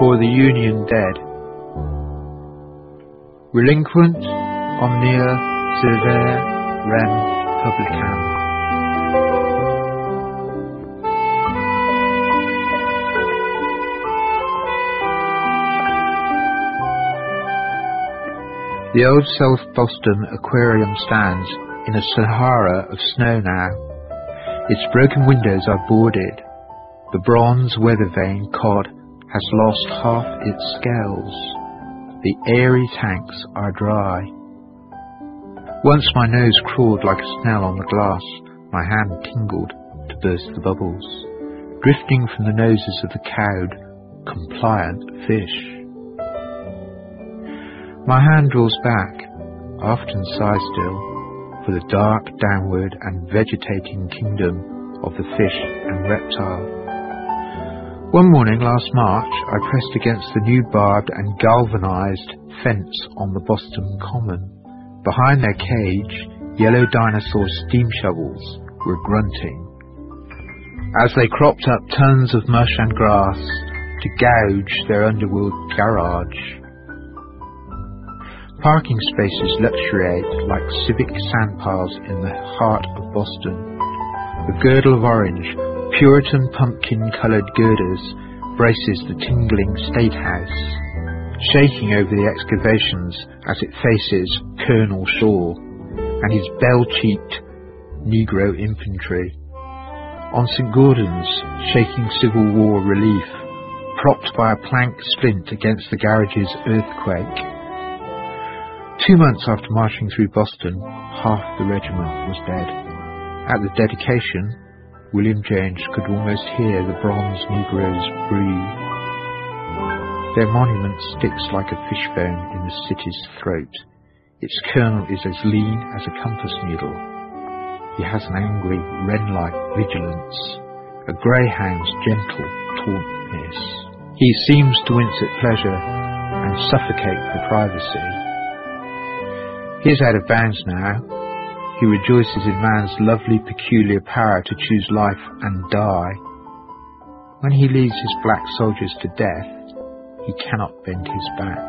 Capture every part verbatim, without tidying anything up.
for the Union dead. Relinquent omnia servere rem publicam. The old South Boston Aquarium stands in a Sahara of snow now. Its broken windows are boarded. The bronze weather-vane cod has lost half its scales. The airy tanks are dry. Once my nose crawled like a snail on the glass. My hand tingled to burst the bubbles, drifting from the noses of the cowed, compliant fish. My hand draws back, often sigh still, for the dark, downward and vegetating kingdom of the fish and reptile. One morning last March, I pressed against the new barbed and galvanized fence on the Boston Common. Behind their cage, yellow dinosaur steam shovels were grunting as they cropped up tons of mush and grass to gouge their underworld garage. Parking spaces luxuriate like civic sandpiles in the heart of Boston. A girdle of orange, Puritan pumpkin-coloured girders braces the tingling State House, shaking over the excavations as it faces Colonel Shaw and his bell-cheeked Negro infantry. On Saint Gordon's, shaking Civil War relief, propped by a plank splint against the garage's earthquake. Two months after marching through Boston, half the regiment was dead. At the dedication, William James could almost hear the bronze Negroes breathe. Their monument sticks like a fishbone in the city's throat. Its colonel is as lean as a compass needle. He has an angry, wren-like vigilance, a greyhound's gentle tautness. He seems to wince at pleasure and suffocate for privacy. He is out of bounds now. He rejoices in man's lovely peculiar power to choose life and die. When he leads his black soldiers to death, he cannot bend his back.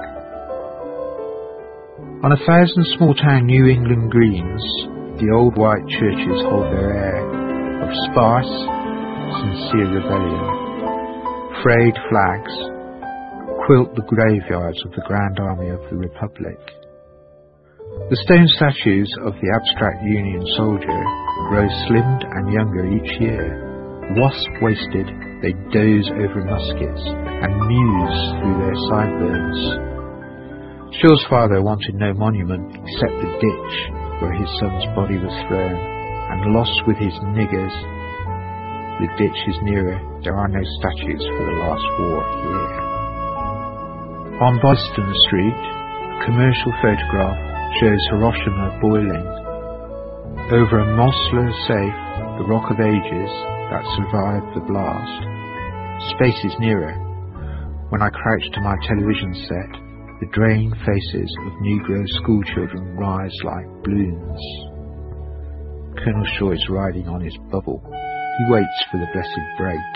On a thousand small-town New England greens, the old white churches hold their air of sparse, sincere rebellion. Frayed flags quilt the graveyards of the Grand Army of the Republic. The stone statues of the abstract Union soldier grow slimmed and younger each year. Wasp-waisted, they doze over muskets and muse through their sideburns. Shaw's father wanted no monument except the ditch where his son's body was thrown, and lost with his niggers. The ditch is nearer, there are no statues for the last war here. On Boston Street, a commercial photograph shows Hiroshima boiling. Over a Mosler safe, the Rock of Ages that survived the blast. Space is nearer. When I crouch to my television set, the drained faces of Negro schoolchildren rise like balloons. Colonel Shaw is riding on his bubble. He waits for the blessed break.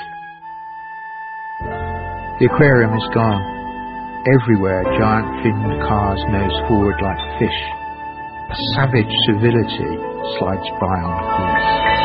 The aquarium is gone. Everywhere giant finned cars nose forward like fish. A savage civility slides by on the course.